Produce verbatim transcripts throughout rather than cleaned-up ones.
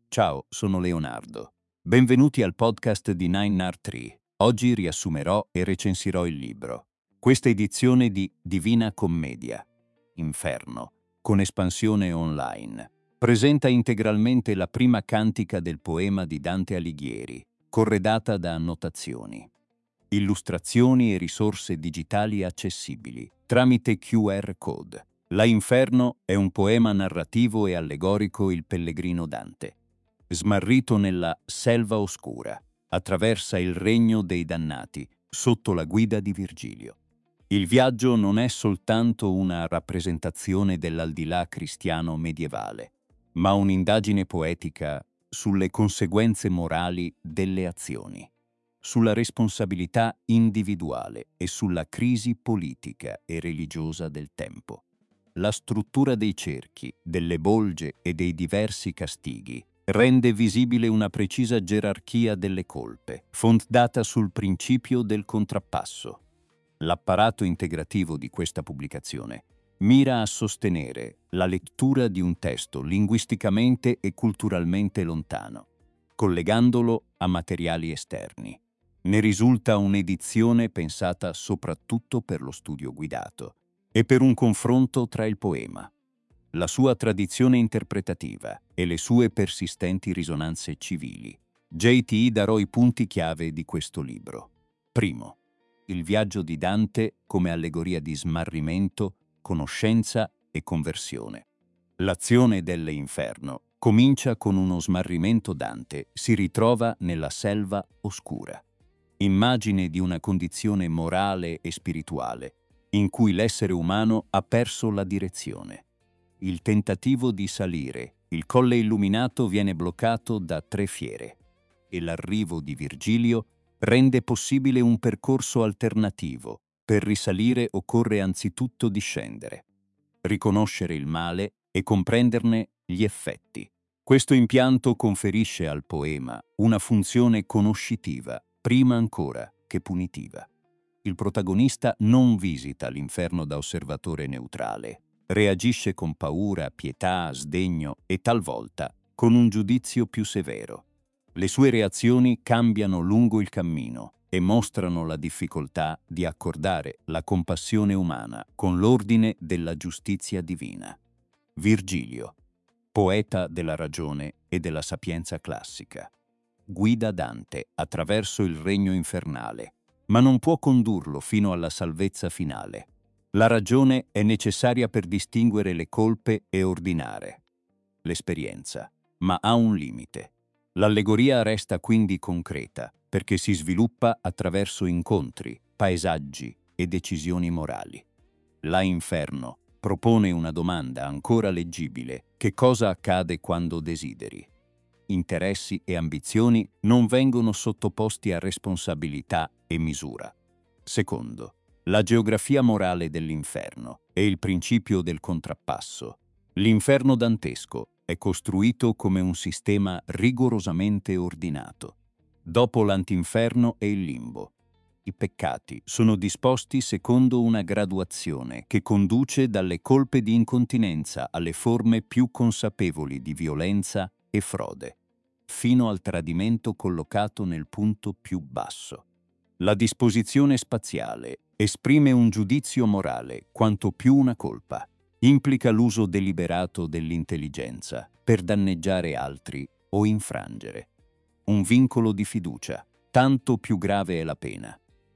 Ciao, sono Leonardo. Benvenuti al podcast di Nine Art Tree. Oggi riassumerò e recensirò il libro. Questa edizione di Divina Commedia, Inferno, con espansione online, presenta integralmente la prima cantica del poema di Dante Alighieri, corredata da annotazioni, illustrazioni e risorse digitali accessibili tramite Q R code. La Inferno è un poema narrativo e allegorico Il pellegrino Dante. Smarrito nella selva oscura, attraversa il regno dei dannati sotto la guida di Virgilio. Il viaggio non è soltanto una rappresentazione dell'aldilà cristiano medievale, ma un'indagine poetica sulle conseguenze morali delle azioni, sulla responsabilità individuale e sulla crisi politica e religiosa del tempo. La struttura dei cerchi, delle bolge e dei diversi castighi rende visibile una precisa gerarchia delle colpe, fondata sul principio del contrappasso. L'apparato integrativo di questa pubblicazione mira a sostenere la lettura di un testo linguisticamente e culturalmente lontano, collegandolo a materiali esterni. Ne risulta un'edizione pensata soprattutto per lo studio guidato e per un confronto tra il poema, la sua tradizione interpretativa e le sue persistenti risonanze civili. J T darò i punti chiave di questo libro. Primo, il viaggio di Dante come allegoria di smarrimento, conoscenza e conversione. L'azione dell'inferno comincia con uno smarrimento. Dante si ritrova nella selva oscura, immagine di una condizione morale e spirituale in cui l'essere umano ha perso la direzione. Il tentativo di salire il colle illuminato viene bloccato da tre fiere e l'arrivo di Virgilio rende possibile un percorso alternativo. Per risalire occorre anzitutto discendere, riconoscere il male e comprenderne gli effetti. Questo impianto conferisce al poema una funzione conoscitiva, prima ancora che punitiva. Il protagonista non visita l'inferno da osservatore neutrale, reagisce con paura, pietà, sdegno e talvolta con un giudizio più severo. Le sue reazioni cambiano lungo il cammino e mostrano la difficoltà di accordare la compassione umana con l'ordine della giustizia divina. Virgilio, poeta della ragione e della sapienza classica, guida Dante attraverso il regno infernale, ma non può condurlo fino alla salvezza finale. La ragione è necessaria per distinguere le colpe e ordinare l'esperienza, ma ha un limite. L'allegoria resta quindi concreta perché si sviluppa attraverso incontri, paesaggi e decisioni morali. La Inferno propone una domanda ancora leggibile: che cosa accade quando desideri? Interessi e ambizioni non vengono sottoposti a responsabilità e misura. Secondo, la geografia morale dell'inferno e il principio del contrappasso. L'inferno dantesco è costruito come un sistema rigorosamente ordinato. Dopo l'antinferno e il limbo, i peccati sono disposti secondo una graduazione che conduce dalle colpe di incontinenza alle forme più consapevoli di violenza e frode, fino al tradimento collocato nel punto più basso. La disposizione spaziale esprime un giudizio morale quanto più una colpa. Implica l'uso deliberato dell'intelligenza per danneggiare altri o infrangere. Un vincolo di fiducia, tanto più grave è la pena.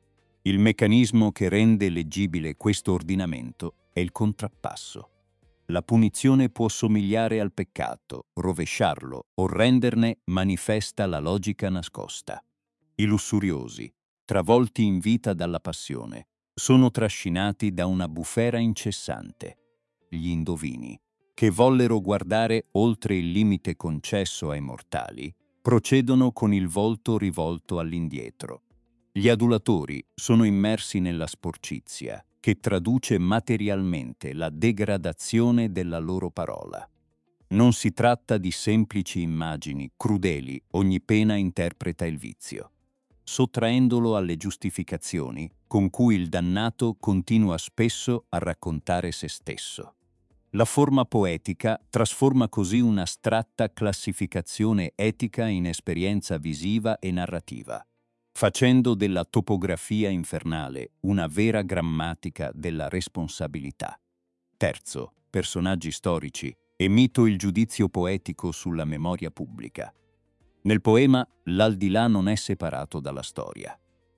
Il meccanismo che rende leggibile questo ordinamento è il contrappasso. La punizione può somigliare al peccato, rovesciarlo o renderne manifesta la logica nascosta. I lussuriosi, travolti in vita dalla passione, sono trascinati da una bufera incessante. Gli indovini, che vollero guardare oltre il limite concesso ai mortali, procedono con il volto rivolto all'indietro. Gli adulatori sono immersi nella sporcizia, che traduce materialmente la degradazione della loro parola. Non si tratta di semplici immagini crudeli, ogni pena interpreta il vizio, sottraendolo alle giustificazioni con cui il dannato continua spesso a raccontare se stesso. La forma poetica trasforma così un'astratta classificazione etica in esperienza visiva e narrativa, facendo della topografia infernale una vera grammatica della responsabilità. Terzo, personaggi storici e mito il giudizio poetico sulla memoria pubblica. Nel poema l'aldilà non è separato dalla storia.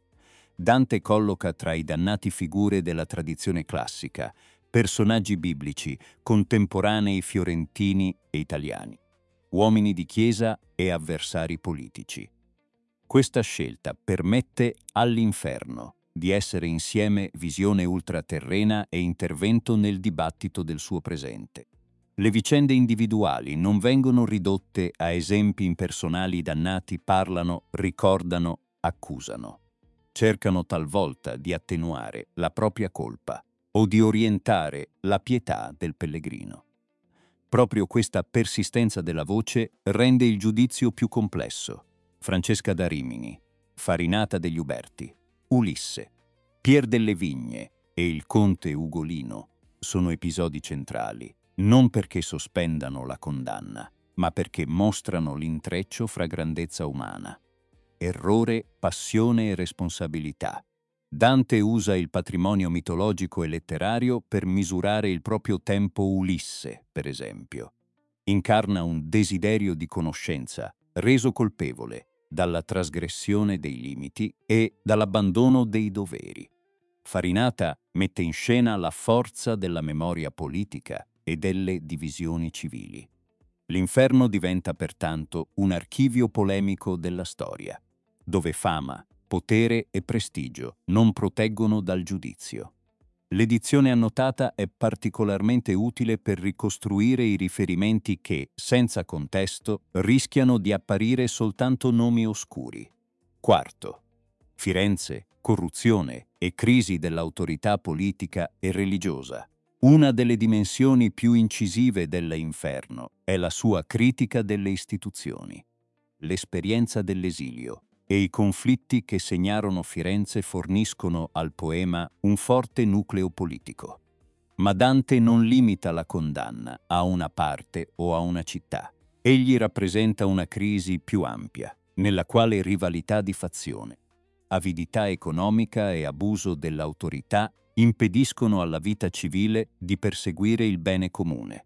Dante colloca tra i dannati figure della tradizione classica, personaggi biblici, contemporanei fiorentini e italiani, uomini di chiesa e avversari politici. Questa scelta permette all'inferno di essere insieme visione ultraterrena e intervento nel dibattito del suo presente. Le vicende individuali non vengono ridotte a esempi impersonali. I dannati parlano, ricordano, accusano. Cercano talvolta di attenuare la propria colpa o di orientare la pietà del pellegrino. Proprio questa persistenza della voce rende il giudizio più complesso. Francesca da Rimini, Farinata degli Uberti, Ulisse, Pier delle Vigne e il conte Ugolino sono episodi centrali, non perché sospendano la condanna, ma perché mostrano l'intreccio fra grandezza umana, errore, passione e responsabilità. Dante usa il patrimonio mitologico e letterario per misurare il proprio tempo. Ulisse, per esempio, incarna un desiderio di conoscenza reso colpevole dalla trasgressione dei limiti e dall'abbandono dei doveri. Farinata mette in scena la forza della memoria politica e delle divisioni civili. L'inferno diventa pertanto un archivio polemico della storia, dove fama, potere e prestigio non proteggono dal giudizio. L'edizione annotata è particolarmente utile per ricostruire i riferimenti che, senza contesto, rischiano di apparire soltanto nomi oscuri. Quarto, Firenze, corruzione e crisi dell'autorità politica e religiosa. Una delle dimensioni più incisive dell'inferno è la sua critica delle istituzioni. L'esperienza dell'esilio e i conflitti che segnarono Firenze forniscono al poema un forte nucleo politico. Ma Dante non limita la condanna a una parte o a una città. Egli rappresenta una crisi più ampia, nella quale rivalità di fazione, avidità economica e abuso dell'autorità impediscono alla vita civile di perseguire il bene comune.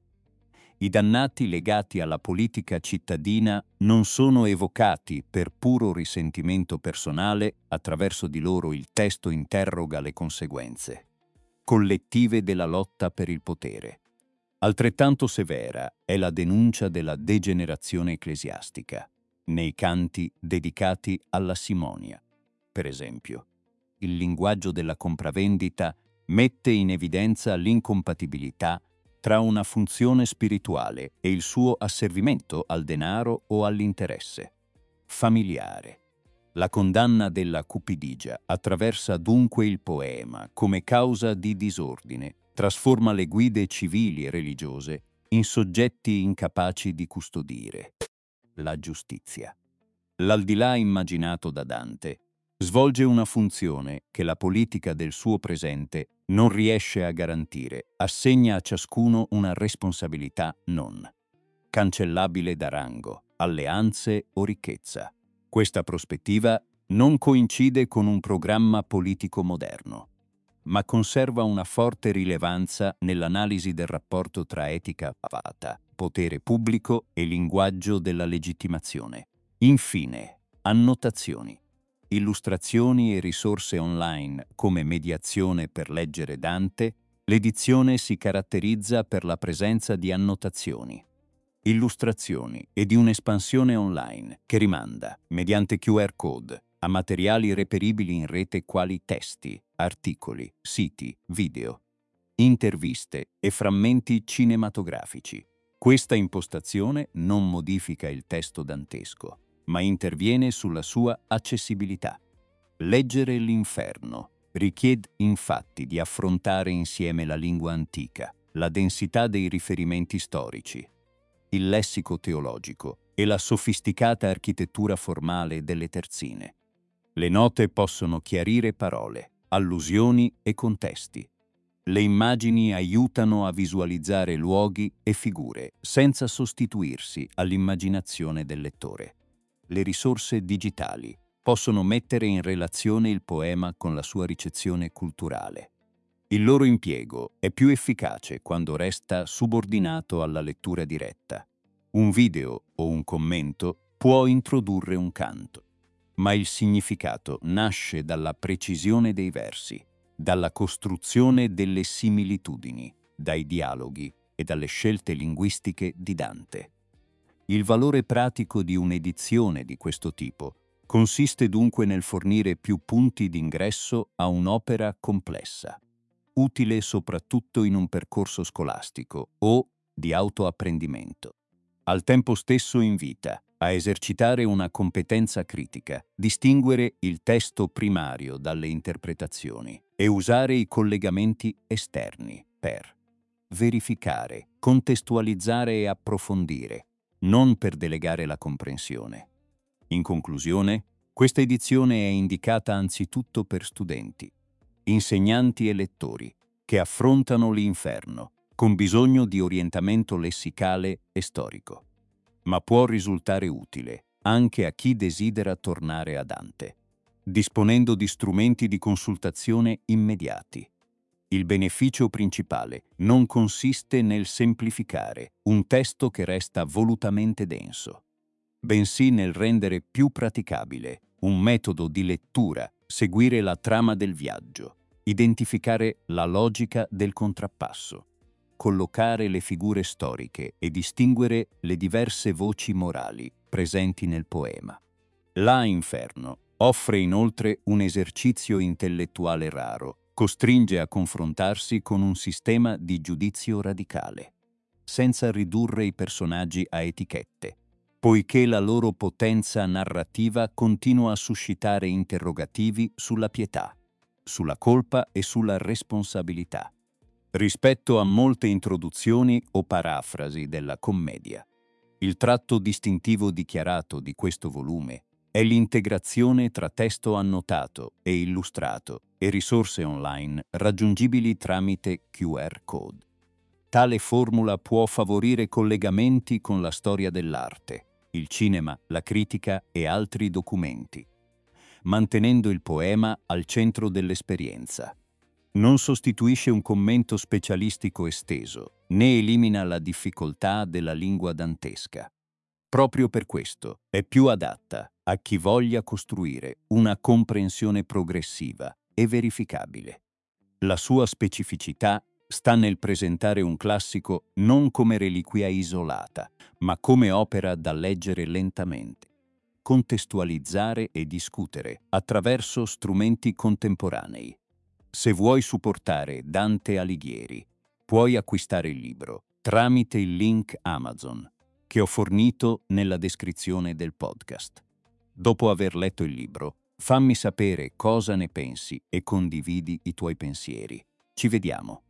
I dannati legati alla politica cittadina non sono evocati per puro risentimento personale. Attraverso di loro il testo interroga le conseguenze collettive della lotta per il potere. Altrettanto severa è la denuncia della degenerazione ecclesiastica nei canti dedicati alla simonia. Per esempio, il linguaggio della compravendita mette in evidenza l'incompatibilità tra una funzione spirituale e il suo asservimento al denaro o all'interesse familiare. La condanna della cupidigia attraversa dunque il poema come causa di disordine, trasforma le guide civili e religiose in soggetti incapaci di custodire la giustizia. L'aldilà immaginato da Dante svolge una funzione che la politica del suo presente non riesce a garantire, assegna a ciascuno una responsabilità non cancellabile da rango, alleanze o ricchezza. Questa prospettiva non coincide con un programma politico moderno, ma conserva una forte rilevanza nell'analisi del rapporto tra etica privata, potere pubblico e linguaggio della legittimazione. Infine, annotazioni. Illustrazioni e risorse online come mediazione per leggere Dante, l'edizione si caratterizza per la presenza di annotazioni, illustrazioni e di un'espansione online che rimanda, mediante Q R code, a materiali reperibili in rete quali testi, articoli, siti, video, interviste e frammenti cinematografici. Questa impostazione non modifica il testo dantesco, ma interviene sulla sua accessibilità. Leggere l'inferno richiede infatti di affrontare insieme la lingua antica, la densità dei riferimenti storici, il lessico teologico e la sofisticata architettura formale delle terzine. Le note possono chiarire parole, allusioni e contesti. Le immagini aiutano a visualizzare luoghi e figure senza sostituirsi all'immaginazione del lettore. Le risorse digitali possono mettere in relazione il poema con la sua ricezione culturale. Il loro impiego è più efficace quando resta subordinato alla lettura diretta. Un video o un commento può introdurre un canto, ma il significato nasce dalla precisione dei versi, dalla costruzione delle similitudini, dai dialoghi e dalle scelte linguistiche di Dante. Il valore pratico di un'edizione di questo tipo consiste dunque nel fornire più punti d'ingresso a un'opera complessa, utile soprattutto in un percorso scolastico o di autoapprendimento. Al tempo stesso invita a esercitare una competenza critica, distinguere il testo primario dalle interpretazioni e usare i collegamenti esterni per verificare, contestualizzare e approfondire, non per delegare la comprensione. In conclusione, questa edizione è indicata anzitutto per studenti, insegnanti e lettori che affrontano l'inferno con bisogno di orientamento lessicale e storico, ma può risultare utile anche a chi desidera tornare a Dante, disponendo di strumenti di consultazione immediati. Il beneficio principale non consiste nel semplificare un testo che resta volutamente denso, bensì nel rendere più praticabile un metodo di lettura, seguire la trama del viaggio, identificare la logica del contrappasso, collocare le figure storiche e distinguere le diverse voci morali presenti nel poema. La Inferno offre inoltre un esercizio intellettuale raro, costringe a confrontarsi con un sistema di giudizio radicale, senza ridurre i personaggi a etichette, poiché la loro potenza narrativa continua a suscitare interrogativi sulla pietà, sulla colpa e sulla responsabilità, rispetto a molte introduzioni o parafrasi della commedia. Il tratto distintivo dichiarato di questo volume è l'integrazione tra testo annotato e illustrato e risorse online raggiungibili tramite Q R code. Tale formula può favorire collegamenti con la storia dell'arte, il cinema, la critica e altri documenti, mantenendo il poema al centro dell'esperienza. Non sostituisce un commento specialistico esteso, né elimina la difficoltà della lingua dantesca. Proprio per questo è più adatta a chi voglia costruire una comprensione progressiva e verificabile. La sua specificità sta nel presentare un classico non come reliquia isolata, ma come opera da leggere lentamente, contestualizzare e discutere attraverso strumenti contemporanei. Se vuoi supportare Dante Alighieri, puoi acquistare il libro tramite il link Amazon che ho fornito nella descrizione del podcast. Dopo aver letto il libro, fammi sapere cosa ne pensi e condividi i tuoi pensieri. Ci vediamo.